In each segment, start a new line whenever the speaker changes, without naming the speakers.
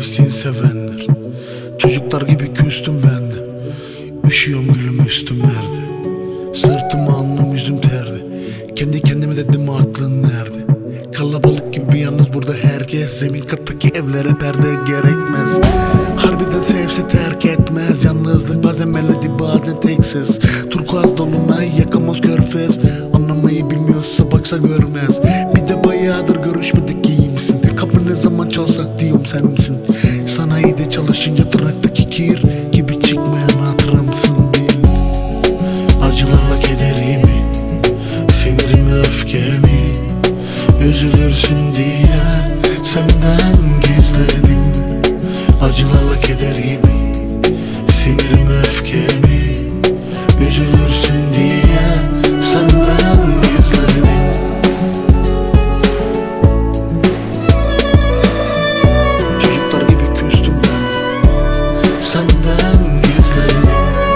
sevsin sevenler. Çocuklar gibi küstüm ben de. Üşüyorum gülüm üstümlerde. Sırtım alnım yüzüm terdi. Kendi kendime dedim aklın nerede? Kalabalık gibi yalnız burada herkes. Zemin kattaki evlere perde gerekmez. Harbiden sevse terk etmez. Yalnızlık bazen melodi bazen tek ses. Turkuaz dolunay yakamaz körfez. Anlamayı bilmiyorsa baksa görmez. Bir de bayağıdır görüşmedik, iyi misin? Kapı ne zaman çalsa diyorum sen misin? Sanayide çalışınca tırnaktaki kir gibi çıkmayan hatıramsın bil. Acılarla kederimi, sinirimi öfkemi, üzülürsün diye senden gizledim. Acılarla kederimi, sinirimi öfkemi, üzülürsün diye senden gizledim. Çocuklar gibi küstüm ben, senden gizledim.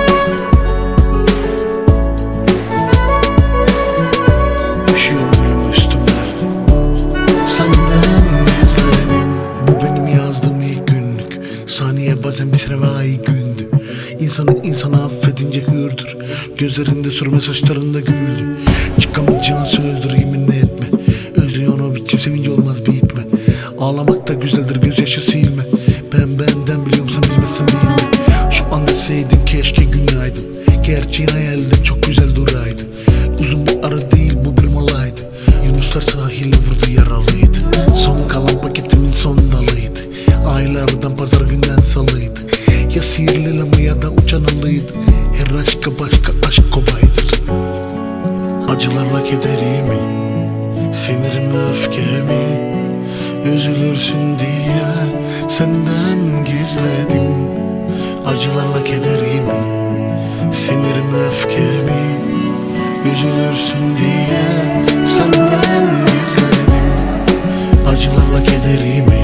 Üşüyorum gülüm üstümlerde, senden gizledim. Bu benim yazdığım ilk günlük. Saniye bazen bir süre ve ay gündü. İnsanı affedince hürdür. Gözlerinde sürme, saçlarında güldü. Çıkamayacağın sözdür, yemin etme. Özlüyorsun o biçim, sevince olmaz bitme. Ağlamak da güzeldir, gözyaşı silme. Ben benden biliyorum, sen bilmezsen bilme. Şu an deseydin keşke günaydın. Gerçeğin hayalde çok güzel duraydı. Uzun bir arı değil, bu bir molaydı. Yunuslar sahile vurdu, yaralıydı. Son kalan paketimin son dalıydı. Aylardan pazar, günden salıydı. Ya sihirli lama ya da uçan alıydı. Her aşka başka aşk kobaydır. Acılarla kederimi, sinirimi öfkemi, üzülürsün diye senden gizledim. Acılarla kederimi, sinirimi öfkemi, üzülürsün diye senden gizledim. Acılarla kederimi,